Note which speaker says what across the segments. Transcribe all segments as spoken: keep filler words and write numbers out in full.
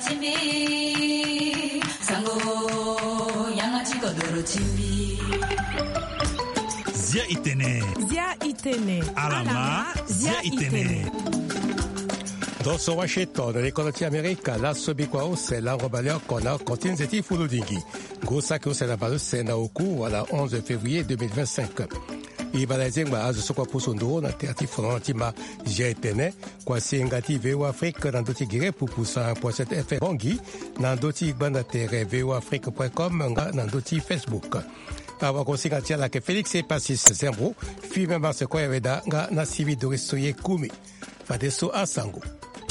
Speaker 1: chimbi sango yanga chiko doro chimbi
Speaker 2: Zia itene
Speaker 3: Zia itene
Speaker 2: Alama Zia itene
Speaker 4: Dosso Washington, l'economia america, la sobikwao se la robalea kona continue zeti fuludingi. Gosa ko se la balu se na oku wala onze février deux mille vingt-cinq. Ibalaze ngba azo sokwa pusundo na teati frontima jetene kwa singati veo Afrique na doti gire pupusa point sept F M bongi na doti banda tere veo afrique point com nga na doti Facebook. Awa konsingatia la ke Félix et Passis Zembro, filme marse kwa yaveda nga na sivi dorisoye kumi. Fadeso asango.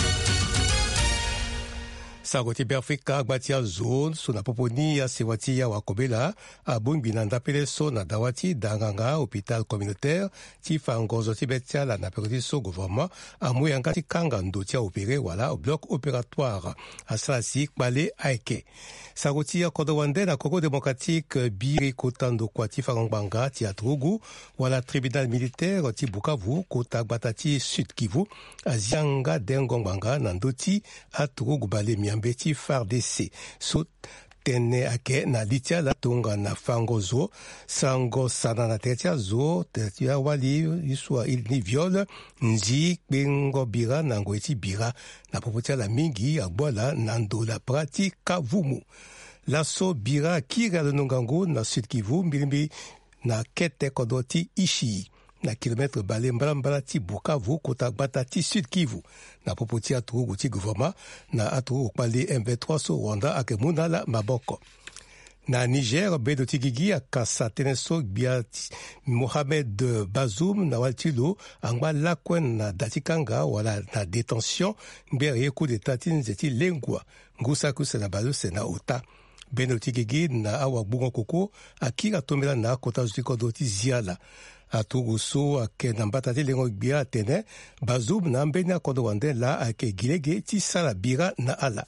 Speaker 4: Sagoti Afrika agbatia zone suna poponi ya sewati ya wakobela abungi na ndapele so na dawati danganga hôpital communautaire ti fangozo tibetia la na perdi so gouvernement amuyanga ti kanga ndoti ya opéré wala au bloc opératoire asalasi kbale aike. Sagoti ya kodowande na Congo démocratique biri kotando kwa ti fangbanga ti atrugu wala tribunal militaire ti Bukavu kota batati Sud Kivu azianga dengongbanga na ndoti atrugu bale miambe ti F A R D C so tene ake na litia la tonga na fangozo sango sana na tetia zo tetia wali iswa il ni viol nji bengo bira na ngweti bira na popotia la mingi agbola na ndola pratika vumu laso bira kira de nongango na Sud Kivu mbilimbi na kete kodoti ishi na kilomètre balé mbrambala ti Bukavu kota bata ti Sud Kivu na popoti aturugu ti gouvernement na aturugu pali M vingt-trois so Rwanda ake munala maboko. Na Niger bedo ti gigi akasa teneso bia Mohamed Bazoum na waltilo angba lakwen na datikanga wala na détention mbere coup d'état ti nzeti lengwa ngusa ku na balu sena ota. Beno ti gigi na awa bungo koko akira tomela na kota ziko doti ziala. Atugu so ake nambata te lengo bia tene Bazoum na mbena kodo wande la ake gilege ti sala bira na ala.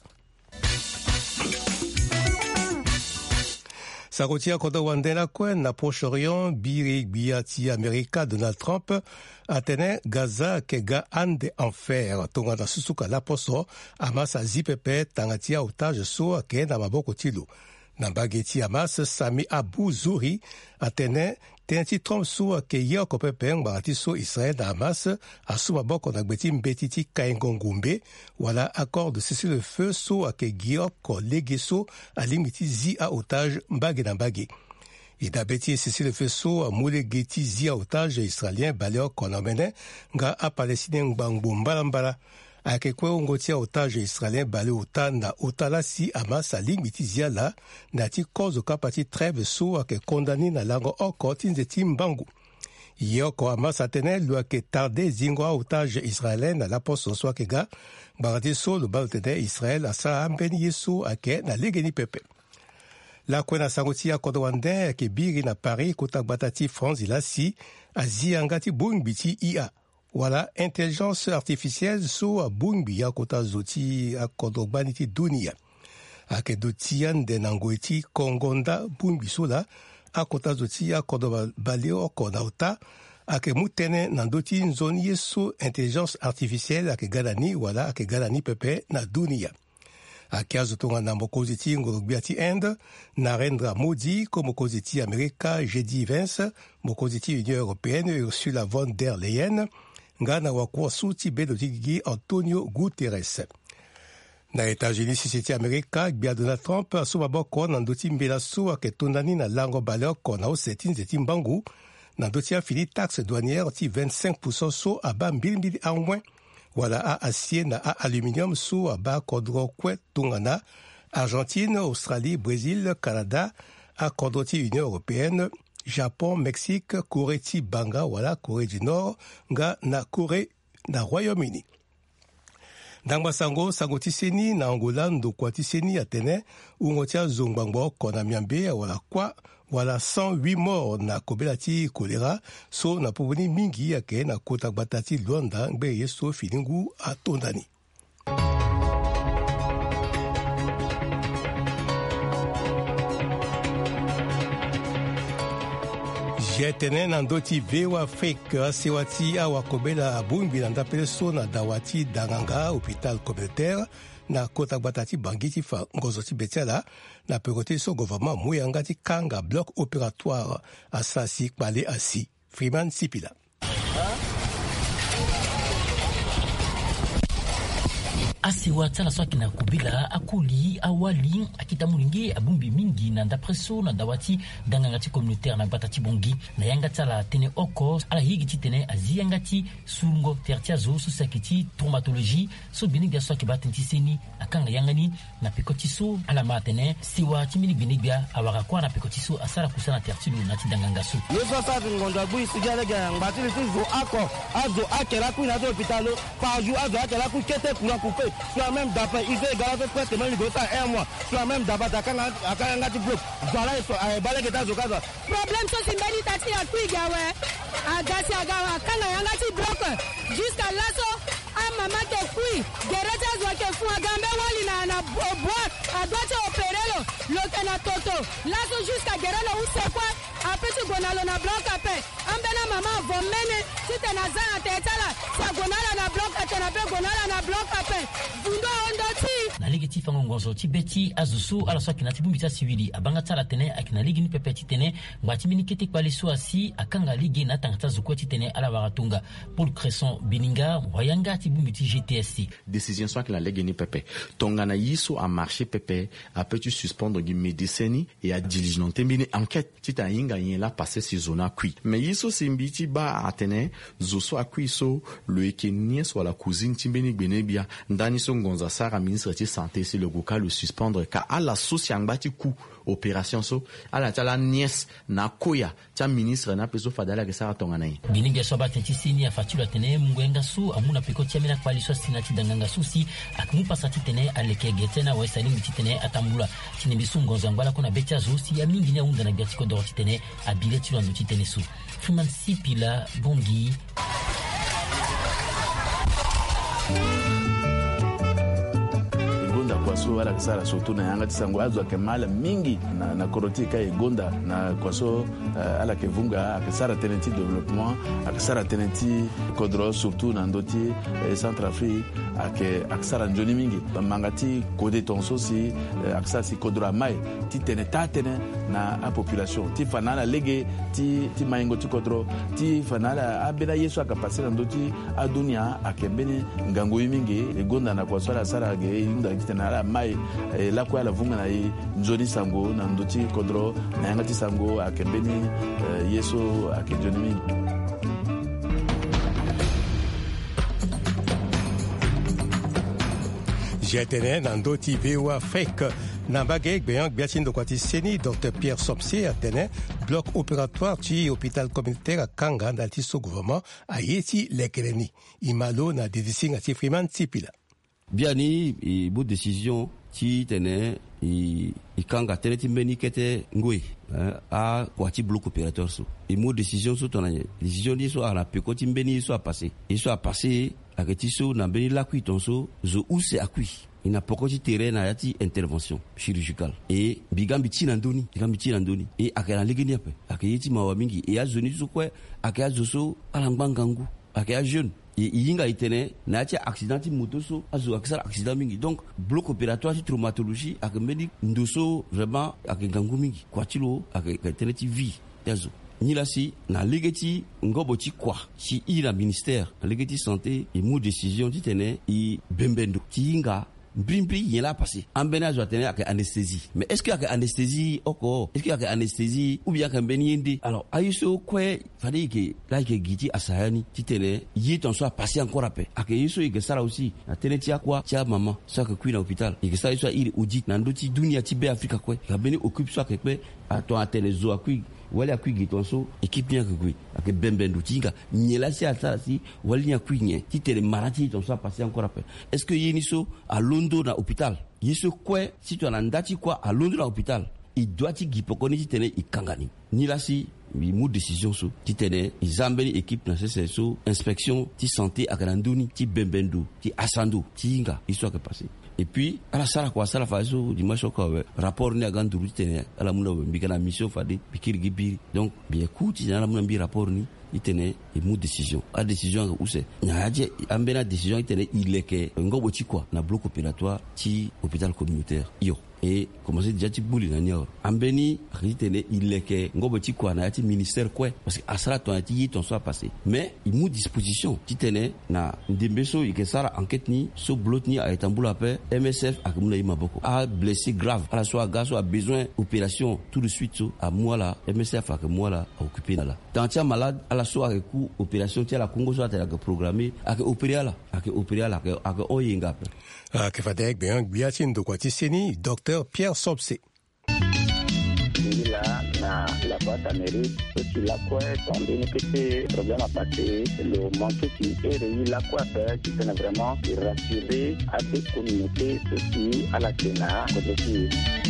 Speaker 4: Sakotia kodo wande la kwen na Proche-Orient biri bia ti Amerika Donald Trump atene Gaza ke ga ande enfer tonga na susuka la poso amasa zipepe tangatia otage so ake na maboko tilo. Na bageti Hamas Sami Abu Zuri atene tenti Trump so ke ya ko pepe ngati so Israël na Hamas asuma boko na gbeti mbeti ti kaingongumbe wala accord de cessez-le-feu so ke gio ko legeso alimiti zi a otage mbage na mbage. Ida beti cessez-le-feu so mule geti zi a otage israélien baleo konomene nga a palestinien ngbangbom mbala ake kwe ungotia otage israélien bale ota na otala si Hamas alimiti zia la na ti kozo kapati trêve so ake kondani na lango oko ti nzeti mbangu. Yoko Hamas atene lu ake tarde zingo a otage israélien na la poso so ake ga barati so lo baltene Israël asa ambeni yeso ake na legeni pepe. La kwena sangoti ya kodowande ake biri na Paris kota batati France ilasi aziangati bungbiti I A. Wala intelligence artificielle so a bungbi ya kota zoti a kodobaniti dunia. Ake dotian de nangoeti kongonda bungbi so la a kota zoti a kodobaleo konauta ake mutene nandoti nzoni yeso intelligence artificielle ake galani wala ake galani pepe na dunia. Ake azotonga na mokoziti ngologbiati Inde, Narendra Modi ko mokoziti Amerika J D Vance, mokoziti Union Européenne Ursula von der Leyen, ngana wakwa suti bedo tigigi Antonio Guterres. Na États-Unis sisiti Amerika bia Donald Trump asuma boko na ndoti mbela so ake tondani na lango baleo kona oseti nzeti mbangu na ndoti afili taxe douanière ti vingt-cinq pour cent so aba mbili mbili a moins wala a acier na a aluminium so aba kodro kwe tungana Argentine, Australie, Brésil, Canada a kodro ti Union Européenne Japon, Mexique, Corée ti banga wala Corée du Nord nga na Corée na Royaume-Uni. Dangba sango sango tiseni na Angola ndo kwa tiseni atene ungotia zongbangbo kona miambe wala kwa wala cent huit morts na kobela ti choléra so na povoni mingi yake na kota batati Luanda ngbe yeso filingu atondani. Jetene na ndoti vewa Afrique sewati awa kobela abumbi na ndapele so na dawati danganga hôpital communautaire na kota batati bangiti fa ngozoti betiala na pekote so gouvernement muyangati kanga bloc opératoire asasi kpale asi Freeman Sipila.
Speaker 3: Asewa tsala swaki na kubila akuli awali akita mulingi abumbi mingi na ndapreso na dawati dangangati communautaire na batati bongi na yanga tsala tene oko ala higi tene aziyangati sungo tertiazo susakiti traumatologie so binigya swaki batenti seni akanga yangani na pekotiso ala matene siwa timini binigya awaka kwa na pekotiso asala kusana tertilu na tidangangaso
Speaker 5: yeso sa ngondo bui sigale ga ngbatili tizo ako azo akela ku na hôpital par jour azo akela ku kete kula couper soit même d'après il fait également presque même de ça un mois soit même d'après akanga akanga ti bloc voilà so ay baleke ta zo kaza
Speaker 6: problème so simbeli tati ya kuiga we agasi agawa kana yanga ti bloc jusqu'à là so a mama te kui gereza zo ke fu agambe wali na na boîte a doit opérer lo kana toto là so jusqu'à gerela ou c'est quoi après tu gonalo na bloc après ambena mama vomene tu te na za te tala sa gonala na bloc te na be gonala na bloc après bundo ondoti
Speaker 3: na ligi ti fango ngozo ti beti azusu ala so kinati bumbita siwili abanga tsala tene akina ligi ni pepeti tene ngati minikete kwali so asi akanga ligi na tangata zukweti tene ala baratunga Paul Cresson Bininga wayanga ti bumbiti G T S C
Speaker 7: décision soit que la ligi ni pepe tongana yiso a marché pepe a peut tu suspendre gi médecini et a diligenter bini enquête ti ta inga yin la passer si zona kui mais yiso simbiti ba atene zoso akui so le ekenie so la cousine timbeni benebia ndani so ngonza sara ministre de santé si le goka le suspendre ka ala sociangba ti ku opération so ala tala nièce na koya ta ministre na peso fadala ke sara tongana yi
Speaker 3: bininga so batenti sini afatula tene mwenga su amuna peko tiamina kwali so sinati danganga susi akmu pasati tene aleke getena wesali mititene atambula tine bisungo zangwala kona betia zosi ya mingi nya unda na gatiko doroti tene abile tilo ndo tene su Freeman Sipila Bongi
Speaker 8: kwaso wala kisara surtout na yanga tisango azo kemala mingi na na koroti ka egonda na kwaso uh, ala kevunga akisara tenenti développement akisara tenenti kodro surtout na ndoti eh, Centrafrique ake akisara njoni mingi mangati kode tonso si uh, akisara si kodro mai ti tene tatene na a population ti fanala lege ti ti maingo ti kodro ti fanala abela yesu akapasira ndoti adunia akembeni ngango mingi egonda na kwaso ala sara ge inda kitena la mai la kwa la vunga na njoni sango na ndoti kodro na yangati sango akembeni yeso akenjoni mingi
Speaker 4: jetene na ndoti bewa fake na bagek beyan biatin dokwati seni docteur Pierre Somse atene bloc opératoire ti hôpital communautaire à Kanga na ti so gouvernement a yeti lekeleni imalo na décision ti Freeman Sipila
Speaker 9: biani i bo décision ti tene i i Kanga tene ti mbeni kete ngwe a kwati bloc opérateur so i mo décision so tona décision ni so ala peko ti mbeni so a passé i so a passé aketi so na mbeni la kuiton so zo ou se akui ina pokoti terrain na yati intervention chirurgicale et bigambi tina ndoni bigambi tina ndoni et akela ligini ape akayiti mawa mingi et azoni so kwe akaya zoso alangbangangu akaya jeune et yinga itene na yati accident moto so azo akisara accident mingi donc bloc opératoire ti traumatologie akembedi ndoso vraiment akengangu mingi kwatilo aketene ti vie yazo nila si na ligeti ngobo ti kwa si ila ministère na ligeti santé et mo décision ti tene i bembendo ti yinga Brimpi yela passé. Ambena zo atene ak anesthésie. Mais est-ce qu'il y a anesthésie oko? Est-ce qu'il y a anesthésie ou bien kambeni yende? Alors ayiso kwe fallait que là que giti asayani titene yi ton soit passé encore après. Ak yiso ige sala aussi. Na tene tia kwa tia maman ça que kuina hôpital. Ige sala soit il audit na ndoti dunia ti be Afrika kwe. Kambeni occupe soit que kwe ato atene zo akui wale akui gitonso équipe bien que kui ak bembendu tinga nyela si atala si wale nya kui nye titele marati ton soit passé encore après. Est-ce que yeniso à Londo na hôpital yeso kwe si tu andati kwa à Londres na hôpital il doit ti gipokoni ti tene ikangani ni la si mi mu décision so ti tene izambeli équipe na c'est so inspection ti santé akananduni ti bembendu ti asando ti inga histoire que passé et puis ala sala kwa sala faso dimanche ko rapport ni aganduru ti tene ala muna mbika na mission fade bikiri gibiri donc bien coup ti na muna mbi rapport ni itene imu décision a décision où c'est nyaje ambena décision itene ileke ngobo ti quoi na bloc opératoire ti hôpital communautaire yo et commencer déjà ti bouli na nior ambeni ritene ileke ngobo ti quoi na ti ministère quoi parce que asara ton ti ton soit passé mais imu disposition ti tene na ndembeso ike sara enquête ni so bloc ni a etambula pe M S F akumuna imaboko a blessé grave à la soit gaso a besoin opération tout de suite so à moi là M S F a que moi là a occupé là tant tia malade à la soit coup opération tia la Congo soit a que programmé a que opérer là a que opérer là a que oyinga
Speaker 4: a que fadek bien biatin do kwati seni docteur Pierre Sobse
Speaker 10: là na la boîte amérique aussi la quoi tombé ne peut problème à passer le manque qui est réuni la quoi faire qui est vraiment rassurer à des communautés aussi à la Sénat aussi.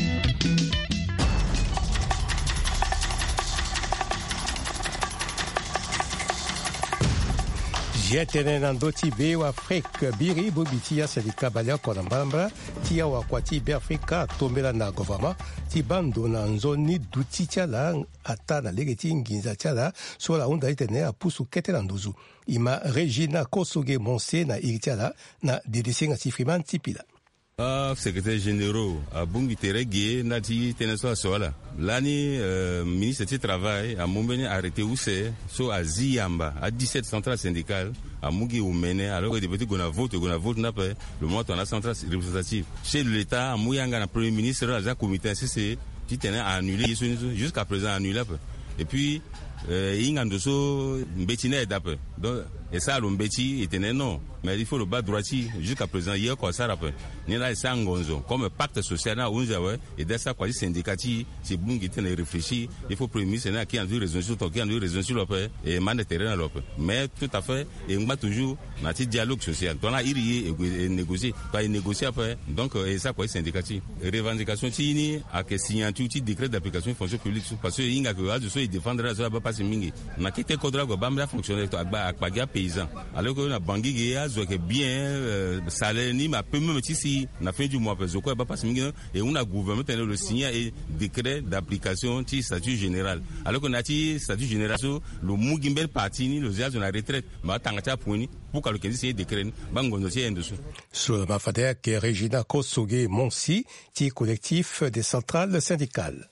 Speaker 4: Jetene nando ti be wa Afrique biri bobitia sedika balia konambamba tia wa kwati be Afrika tombela na gouvernement ti bando na nzoni duti tiala ata na legeti nginza tiala so la onda itene a pusu ketela ndozu ima Regina Kosoge Monse na iritiala na dedesinga ti friman tipila.
Speaker 11: Ah, secrétaire général, à Bungi Teregue, Nati Teneso Sola. L'année, euh, ministre du Travail, a Moumene arrêté où c'est, so à Ziyamba, à dix-sept centrales syndicales, à Mugi Oumene, alors que des petits qu'on a voté, qu'on a voté, n'a pas, le mois on a centrale représentative. Chez l'État, à Mouyanga, le premier ministre, à un comité C C, qui tenait à annuler, jusqu'à présent annulé. Et puis, euh, Ingandoso, Mbetine est d'après. Donc, et ça, le Mbeti était non. Mais il faut le bas droitier, jusqu'à présent, hier, quoi, ça rappelle. Ni là, c'est un gonzo. Comme pacte social, là, on ouais, et de ça, quoi, les syndicats, c'est bon qui était réfléchi. Il faut premier ministre, qui a dû raison sur toi, qui a dû raison sur l'opé, et man de terrain à l'opé. Mais, tout à fait, et on va toujours, dans un dialogue social. Donc là, il y a négocier, pas négocier après. Donc, et ça, quoi, les syndicats, revendication, tini, à que signature, petit décret d'application de fonction publique, parce que, il y a que, je suis défendre la zone, pas se mingi. On a quitté le code, bamba fonctionnaire, à Bagia paysan. Alors que, on a bangui, que bien euh, salaire ni ma peu même ici na fin du mois parce que pas parce et on a gouvernement le signer et décret d'application du statut général alors qu'on a dit statut général le mugimbel parti ni le ziaz de la retraite ma tangata poni pour que le quinze décret bango dossier en dessous
Speaker 4: sur ma fadère que Regina Kosoge Monsi qui collectif des centrales syndicales.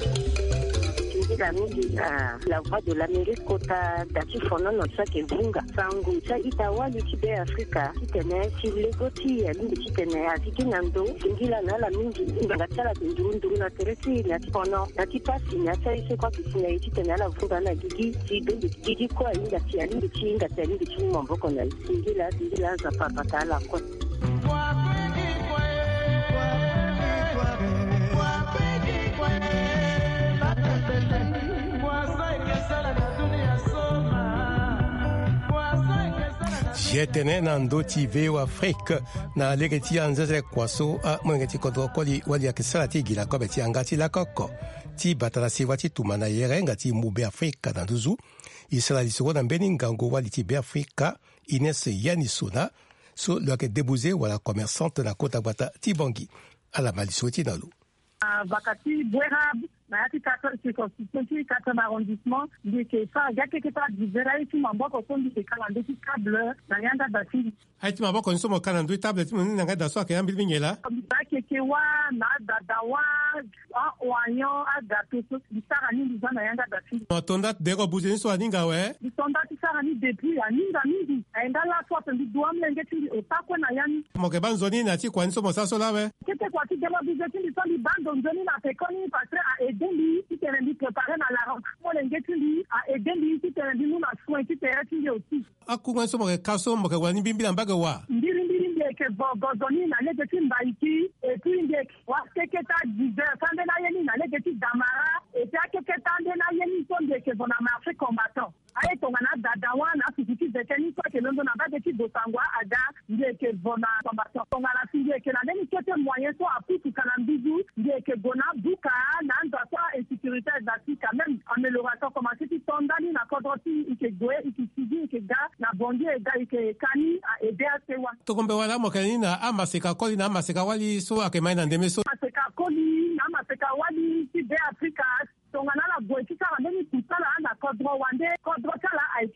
Speaker 12: La la voix de l'Amérique kota dati fono no sake bunga sangu cha itawa likibe Afrika kitene silegoti ya lingi kitene aziki nando singila na la mingi ngatala ndurunduru na teresi na fono na tipasi na chaise kwa kisina kitene la vuga na gigi sibendi gigi kwa inga tia lingi chinga tia lingi chinga mboko na singila singila za papa kala kwa
Speaker 4: Jetene nando ti veo Afrique na legeti anzeze kwaso a mwengeti kodro koli wali akisala ti gila kobe ti angati la koko ti batala si wati tumana yere ngati mube Afrika na duzu isala lisoko na mbeni ngango wali ti be Afrika Ines Yanisona so lo ke debouze wala commerçante na kota bata ti bangi ala malisoti na lo
Speaker 13: bakati bwerab na yati kata circonscription ti kata arrondissement ndi ke fa ya ke ta divera ti mamboko so ndi ke kala ndi câble na yanda basi
Speaker 4: ai ti mamboko nso mo kala ndi table ti mo nanga da so ke ambi bingela
Speaker 13: ba ke ke wa na da da wa a wanyo a da to so di sara ni ndi na yanda basi
Speaker 4: no tonda de go buze nso aninga we
Speaker 13: di tonda ti sara ni depuis aninga mingi enda la so ndi duam lenge ti o takwe na yani
Speaker 4: mo ke banzoni na ti kwa nso mo sa so la we
Speaker 13: ke te kwa ti de la buze ti ndi so di bando nzoni na te koni parce a Edeli, qui t'est rendu préparé dans la rentrée, pour l'enguetundi, à Edeli, qui t'est rendu nous la soin, qui t'est rendu aussi.
Speaker 4: A quoi ça me casse, me quoi ni bimbi l'ambagawa.
Speaker 13: Ndiri ndiri ndiri que bogozoni na legeti mbaiki, et puis ndiri wa seketa dizer, sande na yeni na legeti damara, et puis a keketa ande na yeni sonde que bon a marché combattant. Aye tongana dadawa na fiziki zekeni kwa ke londo na bageti dosangwa ada ndiri que bon a combattant. Tongana fiziki que na neni kete moyen so a putu kanambizu, ndiri que bona buka na ndo kwa insécurité d'Afrique même amélioration comment c'est qui tondani na kodoti ike goe ike sigi ike ga na bonje ga ike kani a aider à sewa
Speaker 4: to kombe wala mokani na amaseka koli na amaseka wali so akemai na ndemeso
Speaker 13: amaseka koli na amaseka wali ti de Africa tongana la goe ti sara ndeni kusala na kodro wande kodro kala a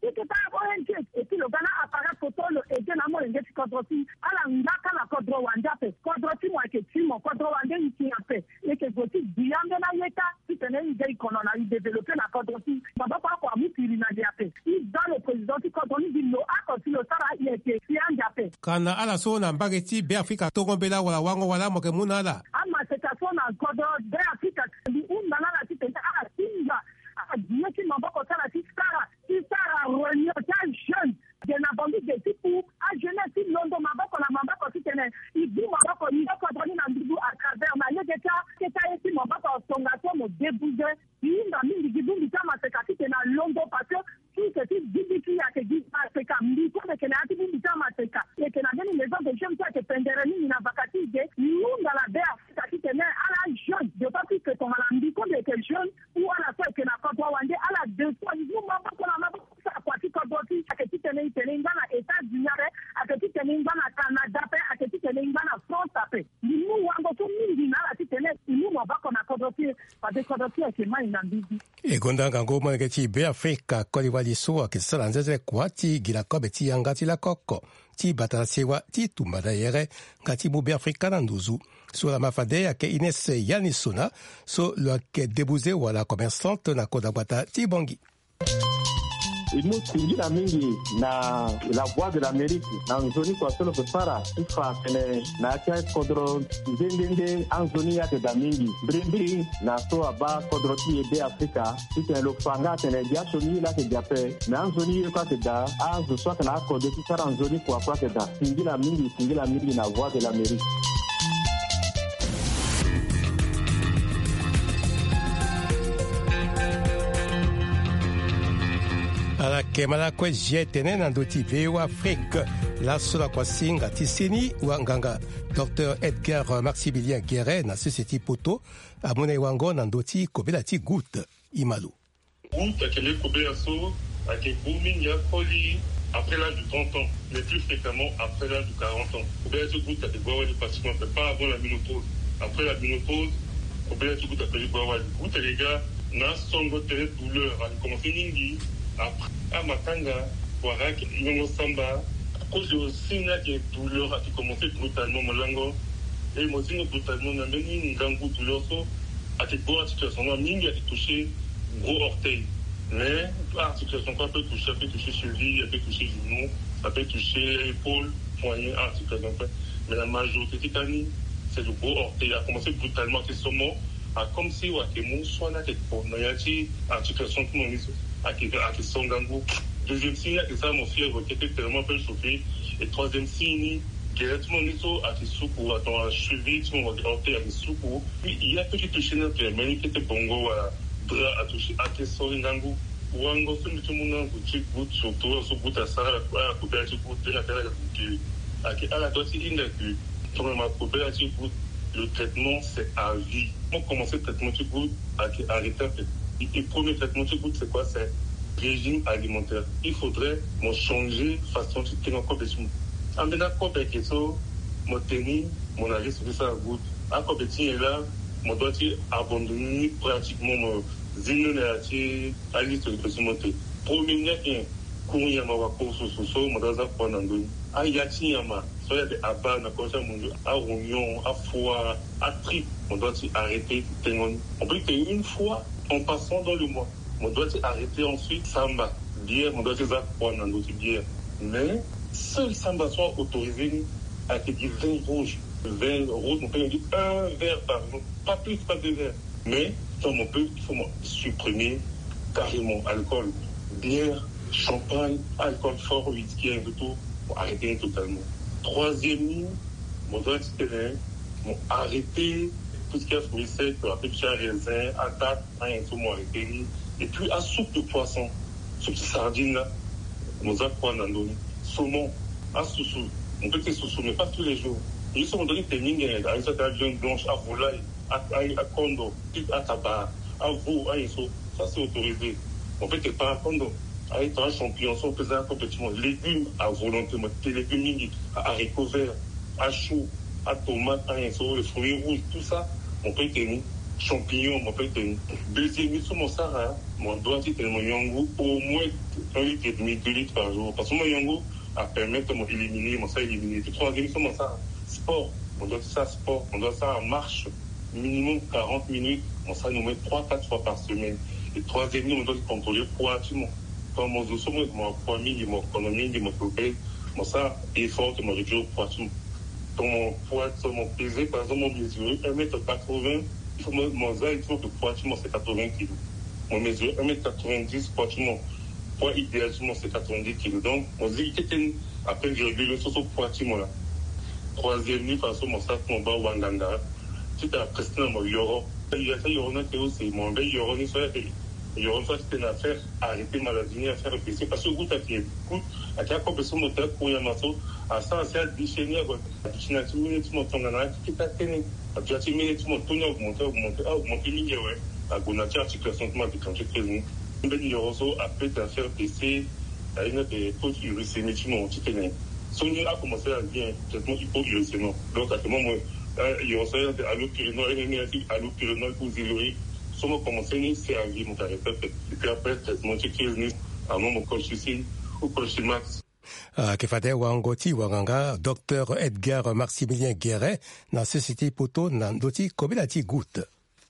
Speaker 13: que tu as O N G. Et puis le Ghana apparaît photo, le Eden Amo et Ngeti Kodrosi, à la Ngaka la Kodro Wandape, Kodrosi moi que Timo, Kodro Wande ici en fait. Et que Goti, Diane na Yeta, si tu n'as une idée qu'on a eu développé la Kodrosi, on va pas avoir mis Pirina Diapé. Il dans le président qui Kodroni dit no, à côté le Sara, il était Sian Diapé.
Speaker 4: Kana ala so na mbageti be Afrika togombela wala wango wala moke munala.
Speaker 13: Ama c'est à son en Kodro, be Afrika, di un nana la tite, à la Singa. Dieu qui m'a pas ça la Sara, si Sara réunion quel jeune de la bande de type à jeunesse si Londres m'a pas la m'a pas si tenait il dit m'a pas il va contrôler dans du à travers ma le que ça que ça ici m'a pas son garçon me débouger il m'a mis du bout du temps ma c'est qu'à tenir Londres parce que tout ce qui dit qui a que dit pas c'est comme dit que que n'a dit du temps ma c'est qu'à et que n'a donné les gens de j'aime ça que pendere ni na vakati de nous dans la baie Afrique qui tenait à la jeune de pas plus que ton la dit que que jeune ou à la fois que n'a pas droit à la deux fois nous m'a pas la m'a pas ça quoi qui quand tu à que tu tenais tenais dans les États-Unis à que tu tenais dans le Canada à que tu tenais dans la France après nous wango tout mingi na la tu tenais nous m'a pas qu'on a conduit pas de conduit que mai na bibi
Speaker 4: e gonda ngango mo ke ti be Afrika ko li wali so ke sala nzeze kwa ti gila ko be ti yanga ti la koko ti batala sewa ti tumba yere ngati mu be Afrika na nduzu sur la mafade ya ke Ines Yanisona so lo ke debuze wala commerçante na koda bata ti bongi.
Speaker 14: Nous tingira mingi na la voix de l'Amérique na nzoni kwa solo kusara ifa kene na cha kodro ndende anzoni ya de mingi brimbiri na so aba kodro ti de Afrika tite lo fanga tene dia soni la ke jape na anzoni kwa te da azu so kana ko de sara anzoni kwa kwa te da tingira mingi tingira mingi na voix de l'Amérique.
Speaker 4: Ala kemala kwe jetene na ndoti veo Afrique la sola kwa singa tisini wanganga Docteur Edgar Maximilien Guéret na société poto amone wango na ndoti kobela ti goutte imalu.
Speaker 15: Goutte akele kobela so ake booming ya koli après l'âge de trente ans, mais plus fréquemment après l'âge de quarante ans. Kobela ti goutte ake gwa wali pratiquement pas avant la ménopause. Après la ménopause, kobela ti goutte ake gwa wali. Goutte les gars na songo tere douleur a commencé ningi. Après, à Matanga, Warak, Yongo Samba, à cause de signe qui est douleur, qui commençait brutalement, mon lango, et moi aussi, brutalement, on a mis une gango douleur, à cette bonne situation, on a mis à toucher gros orteil. Mais, la situation, on peut toucher, on peut toucher cheville, on peut toucher genou, on peut toucher épaule, poignet, articulation. Mais la majorité de l'année, c'est le gros orteil, a commencé brutalement, c'est seulement, comme si, ouais, que mon soin à tête pour, il y a une articulation qui m'ont mis à qui sont gangou. Deuxième signe, c'est ça, mon fièvre qui était tellement peu chauffé. Et troisième signe, qui est tout le monde à qui soukou, à ton cheville, tout le monde à qui soukou. Puis il y a petit touché dans le mais qui était bongo à bras à toucher à qui sont gangou. Ou en gros, tout le monde a un goût, surtout, sur goût à ça, à couper à goût, à faire à qui à la doigt, il y a que, tout le monde a coupé à goût. Le traitement, c'est à vie. Pour commencer le traitement du goût, à arrêter en fait. Le premier traitement du goût, c'est quoi? C'est régime alimentaire. Il faudrait me changer façon de tenir compétition. En venant compétition, mon tenir, mon avis sur ça goutte. En compétition, là, mon doit abandonner pratiquement mon zénonéatie à l'île de monter. Premier bien, courir ma course sous sol, mon dans un point d'andouille. À Yatiyama, soit des abats, n'a pas ça, mon Dieu, à Rognon, à Foie, à Trip, on doit arrêter. On peut que une fois, en passant dans le mois, on doit arrêter ensuite Samba, bière, on doit se faire prendre dans d'autres bières. Mais seul Samba soit autorisé à du vin rouge. Le vin rouge, on peut dire un verre par jour, pas plus, pas deux verres. Mais on peut, il faut supprimer carrément alcool, bière, champagne, alcool fort, whisky, et tout, pour arrêter totalement. Troisième ligne, on doit arrêter tout ce qui est fruits secs, après du raisin, attaque, rien, tout moi arrêter. Et puis à soupe de poisson, soupe de sardine là, on a quoi dans l'eau, saumon, à soussou, on peut que soussou, mais pas tous les jours. Ils sont donnés des lignes, à une certaine viande blanche, à volaille, à, à, à condo, à tabac, à veau, à iso, ça c'est autorisé. On peut que pas à condo, à un champignon, on peut faire complètement légumes à volonté, des légumes à haricots verts, à chou, à tomates, à iso, les fruits rouges, tout ça, on peut tenir. champignons, mon fait, deuxième litre sur mon Sahara, mon doigt, c'est mon yango, au moins un litre et demi, deux litres par jour. Parce que mon yango a permis de m'éliminer, mon ça éliminer. Troisième litre sur mon Sahara, sport. On doit ça sport, on doit ça en marche, minimum quarante minutes. On ça nous met trois quatre fois par semaine. Et troisième litre, on doit contrôler poids, tu vois. Quand mon dos, mon poids mis, mon économie, mon progrès, mon ça, effort, mon réduire poids, tu vois. Mon poids, mon pesé, par exemple, mon mesure, un mètre quatre-vingts. Il faut mon ça, il faut que poids, c'est quatre-vingts kilos. Mon mesure, un mètre quatre-vingt-dix, poids, poids idéal, c'est quatre-vingt-dix kilos. Donc, on dit que après, je réglé le sauce poids, là. Troisième nuit, parce que mon sac, mon bas, Wanganda. Tu t'as presté dans mon yoro. Il y a ça, yoro, c'est mon bel yoro, ni soit, yoro, soit, c'était une affaire, arrêter maladie, affaire épaissée. Parce que vous, t'as fait, écoute, à quel point, personne, mon tête, pour y amasso, à ça, c'est à déchaîner, quoi. Tu n'as pas minutes, mon tongana, tu t'as tenu. Tu as minutes, mon tonneau, augmenté, augmenté, augmenté, mille, ouais. À Gonatia, articulation, de déclenché, très bien. Un bel yoro, après, t'as fait épaissée, à une des fautes uricémiques, mon petit ténèbre. Son a commencé à bien, traitement hypoglycémique. Donc, à ce moment, il y a aussi allopyrénol, allopyrénol pour zéloïde. Son a commencé à servir mon caractère. Et puis après, traitement qui est à mon colchicine ou colchimax.
Speaker 4: Kefade Wangoti Wanganga, docteur Edgar Maximilien Guéret, dans la société Poto, Nandoti, Kobilati Goutte.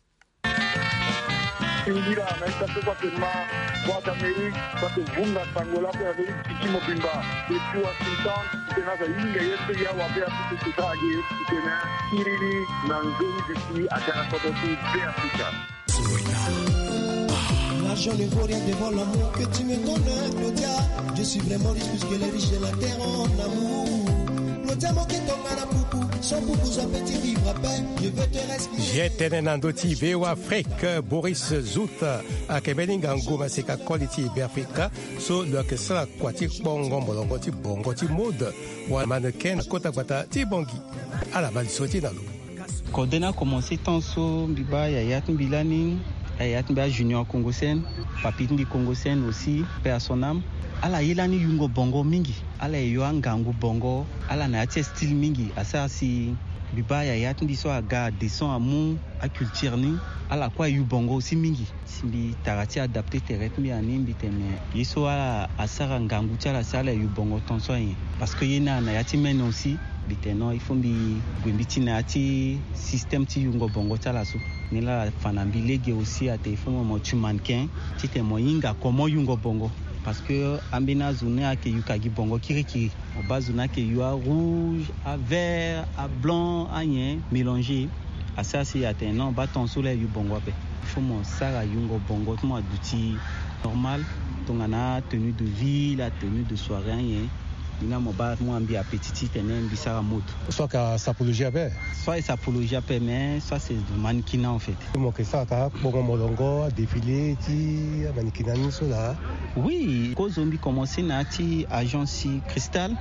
Speaker 16: Indira, mais ça fait que ma boîte d'Amérique, ça fait Bunga Sangola, pour Amérique, Kiki Mobimba, et puis Washington, c'est là que Inga, Yesse, Yawa, Béa, tout ce que tu c'est là, Kirili, Nanzoni, Diki, Akarakotoki, Béafrika.
Speaker 17: L'argent ne vaut rien devant l'amour que tu me donnes, Claudia. Je suis vraiment riche puisque les riches de la terre en amour. Claudia, mon kéton, à la poupou, sans poupou, sans petit vivre à paix, je veux te respirer.
Speaker 4: J'étais Nandoti, Véo Afrique, Boris Zout, à Kebelingango, Maseka, Quality, Béafrika, so le que sera quatique, bongo, bolongoti, bongoti, mode, ou un mannequin, kota kwata, tibongi, à la malisoti dans l'eau.
Speaker 18: Quand on a commencé tant so, Biba, Yayat Bilani, Yayat Biba Junior Congosen, Papitni Congosen aussi, paix à son âme. Ala yelani yungo bongo mingi, ala yoangangu bongo, ala na atie style mingi, asa si biba ya yat ndiso aga descend amu a culture ni, ala kwa yu bongo aussi mingi. Simbi tarati adapté terret mi anim biteme. Yiso ala asara ngangu chala sala yu bongo tonso yin. Parce que yena na yati men aussi biteno il faut bi gwimbiti na yati système ti yungo bongo chala su. Nila fanambi lege aussi ate faut mo tu mannequin, ti te mo yinga komo yungo bongo. Parce que ambina zone a ke yukagi bongo kirikiri. Au bas zone a ke yua rouge, à vert, à blanc, à rien mélangé. À ça c'est atteint ba ton soleil yu bongo pe. Faut mon sara yungo bongo tout moi d'outil normal. Donc on a tenue de vie, la tenue de soirée rien. Il a mon bas moi ambi appétit tenen bi sara mode.
Speaker 4: Soit ka sapologie abe.
Speaker 18: Soit sapologie abe mais soit c'est du mannequinat en fait.
Speaker 4: Mo ke ça ka bongo molongo défilé ti mannequinat ni cela.
Speaker 18: Oui, quand on a commencé à ti agence Cristal,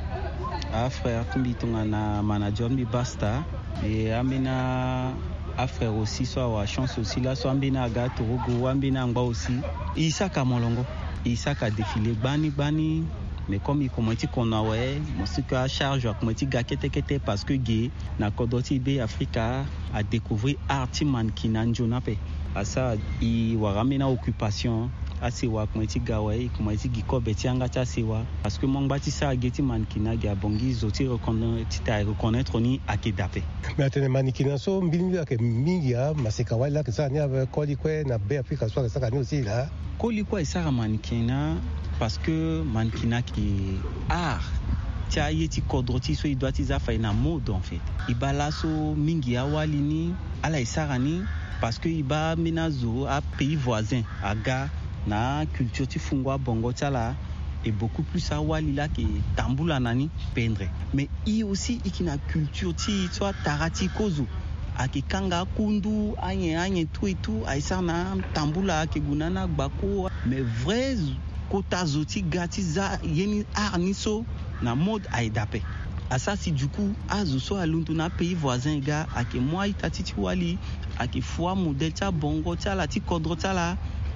Speaker 18: à frère Tumbi Tongana manager mi basta et amena à frère aussi soit à chance aussi là soit amena ga Togo amena ngba aussi. Isaka molongo, Isaka défilé bani bani mais comme il commence qu'on a ouais, moi ce que à charge à commencer ga kete kete parce que gay na Kodoti Bay Africa a découvert arti mannequinat njonape. À ça il wa ramena occupation asewa kumeti gawe kumeti gikobe tianga cha sewa parce que mon bâtisseur geti mannequinat ga bongi zoti reconnaître ta reconnaître ni akedape
Speaker 4: mais atene mannequinat so mbini ke mingia maseka wala ke ça ni avec kolikwe na be Africa so ça ni aussi là
Speaker 18: kolikwe ça mannequinat parce que mannequinat qui art tia yeti kodroti so il doit isa fa na mode en fait ibalaso mingi awalini ala isarani parce que iba menazo à pays voisin aga na culture ti fungwa bongo tala est beaucoup plus awali là que tambula nani pendre mais il aussi ikina culture ti soit tarati kozo akikanga kundu anye anye tout et tout aisana tambula ke gunana gbako mais vrai kota zoti gatiza yeni arniso na mode aidape à ça si du coup azo so aluntu na pays voisin ga ake moi itatiti wali ake foi modèle ta bongo ta la ti kodro ta la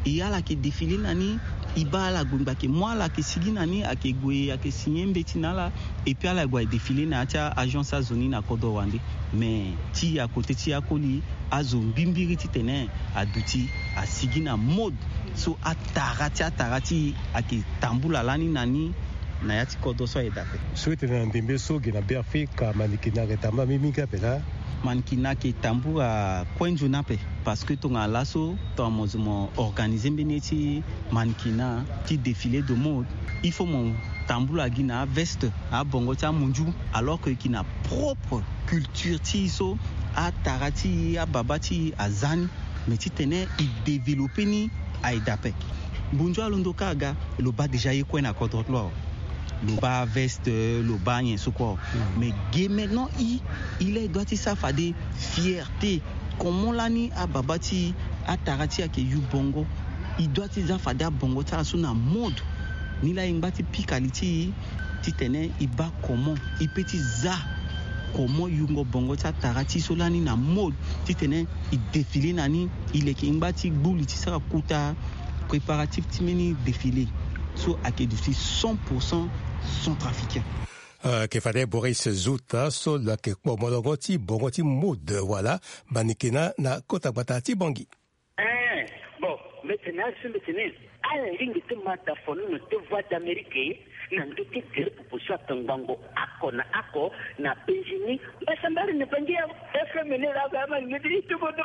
Speaker 18: e ala ke défilé nani iba ala gumba ke moi la ke sigi nani ake gwe ake signé mbeti nala et puis ala gwa défilé na tia agence azoni na kodo wande mais ti à côté ti akoli azo mbimbiri ti tene aduti a sigi na mode so atarati atarati ake tambula lani nani na yati kodo so edape
Speaker 4: so tene mbimbe so gina be Afrika manikina retamba mimika pela
Speaker 18: mankina ke tambura kwenju nape parce que ton alaso ton mozumo organiser beneti mankina ti défilé de mode il faut mon tambula gina veste a bongo ta munju alors que kina propre culture ti so a tarati a babati a zani mais ti tene i développer ni a idape bunjo alondo kaga lo ba déjà y kwena contre toi le bas veste le bagne ce quoi mais gay maintenant il il est doit ça faire des fierté comment l'ani a babati a tarati a ke yu bongo il doit ça faire des bongo ça sur na mode ni la imbati piquality ti tene il ba comment il petit za comment yu ngo bongo ça tarati sur lani na mode ti tene il défilé nani il est imbati bouli ti ça kuta préparatif ti meni défilé so a ke du cent pour cent centrafricain.
Speaker 4: Uh, ke fade Boris Zouta so la ke bomologoti bongoti mood voilà banikena na kota batati bangi.
Speaker 19: Eh bon maintenant ce maintenant à la ligne de mata fono no te voix d'Amérique na ndote te pour so tangango ako na ako na Benjini basambari ne bangia F M ne la gama ngidi to bodo.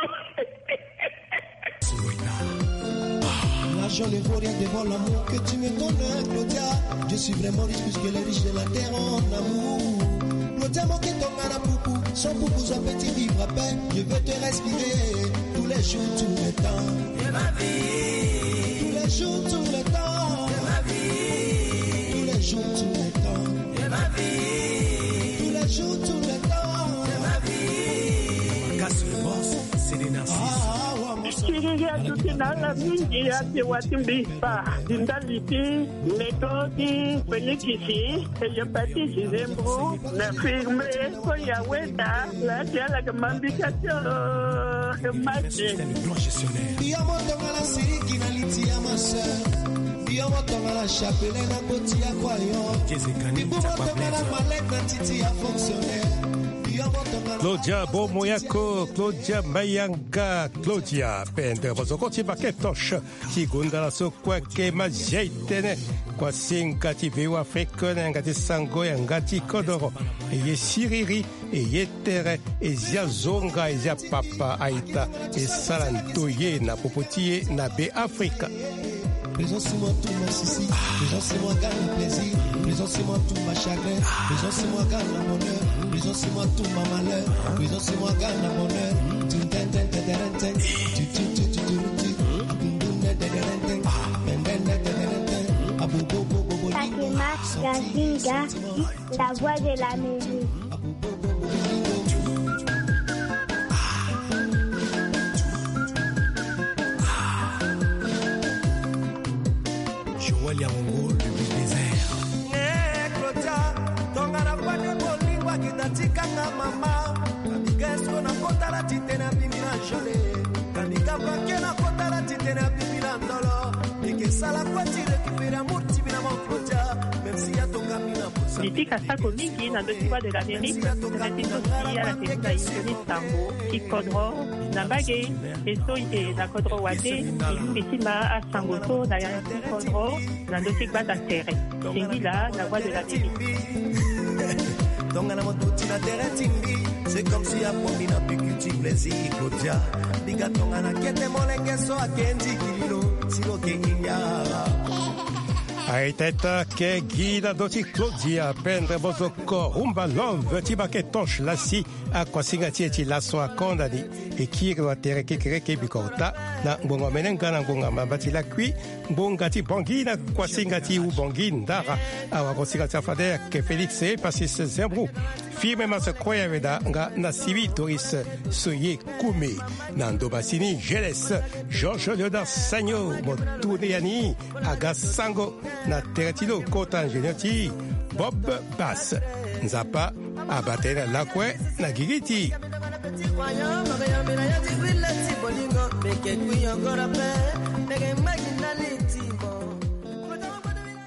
Speaker 17: L'argent ne vaut rien devant l'amour que tu me donnes, Claudia. Je suis vraiment riche puisque les riches de la terre en amour. Claudia, mon ton marapoupou, son poupou, son petit vivre à peine. Je veux te respirer tous les jours, tous les temps. De ma vie. Tous les jours, tous les temps. De ma vie. Tous les jours, tous les temps. De ma vie. Tous les jours, tous les temps. De ma vie.
Speaker 2: Casse le boss, c'est des narcisses.
Speaker 16: Kiriya tukinala mingi yake watimbipa dindaliti metodi penikisi eyapatisi zembru na firme koya weta la tiala kamambikacho mache
Speaker 17: biamotonga la siriki na liti ya maseur biamotonga la chapelle na koti ya croyant biamotonga la malette na titi ya fonctionnaire.
Speaker 4: Claudia Bomoyako, Claudia Mayanga, Claudia Pende, Rosokoti Baketosh, Tigunda la Sokwa Kema Jaitene, Kwasinga Tivewa Fekone, Ngati Sango, Ngati Kodoro, Eye Siriri, Eye Tere, Ezia Zonga, Ezia Papa Aita, et Salantoye, na Popotiye, na Be Afrika.
Speaker 17: Présent c'est moi tout ma sissi, présent c'est moi gagne le plaisir, présent c'est moi tout ma chagrin, présent c'est moi gagne le bonheur, présent c'est moi tout ma malheur, présent c'est moi gagne le bonheur. Tu ten ten ten ten ten, tu tu tu tu tu tu, bum bum ten ten ten ten, ten ten ten ten ten, abou bo bo bo bo.
Speaker 20: Fatima Gazinga, la voix de la musique.
Speaker 2: Joël Yamongo, le big désert.
Speaker 17: Eh, Claudia, tonga na pane bolingwa kitatikanga mama. Kamigesko na kota la tite na bibi na jole. Kamika banke na kota la tite na bibi na ndolo. Ike sala kwa tire kipira murti bina mon Claudia. Même si ya tonga mina posa.
Speaker 21: Litika sako mingi na dossier de l'Amérique, c'est aussi à la télévision Indonésie Tango, qui Kodro, Nambage, et Soye, na Kodro Wade, et Petima à Sangoto, na Yanti Kodro, na dossier Bada Terre. C'est là, la voix de l'Amérique.
Speaker 17: C'est comme si à promis n'a plus que tu plaisir, Claudia. Diga tonga na kete molenge so akendi kililo, silo ke inya.
Speaker 4: Aiteta ke guida doti Claudia Pendre Bozoko Rumba Love Tibaketosh Lassi Akwasinga Tieti Lasso Akondani Ekiri wa Tereke Kereke Bikota na Mbonga Menenga na Mbonga Mabati la Kui Mbonga Ti Bongi na Kwasinga Ti U Bongi Ndara Awa Kwasinga Tiafade ke Félix E Pasis Zembrou Firme Masa Koya Veda Nga na Sivi Doris Soye Kume Nando Basini Jeles Georges Leodar Sagno Motuniani Aga Sango na Teretino Kota Ingenioti Bob Bass Nzapa Abatena Lakwe na Gigiti
Speaker 1: reggae mic